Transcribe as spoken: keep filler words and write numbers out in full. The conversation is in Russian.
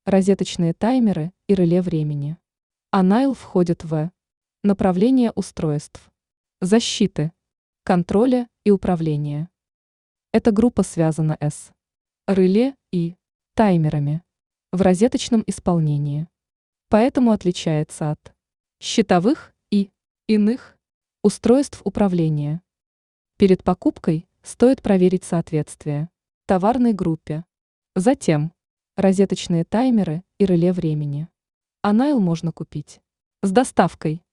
розеточные таймеры и реле времени. А Найл входит в направление устройств, защиты, контроля и управления. Эта группа связана с реле и таймерами в розеточном исполнении, поэтому отличается от щитовых и иных устройств управления. Перед покупкой стоит проверить соответствие товарной группе. Затем розеточные таймеры и реле времени. А Найл можно купить с доставкой.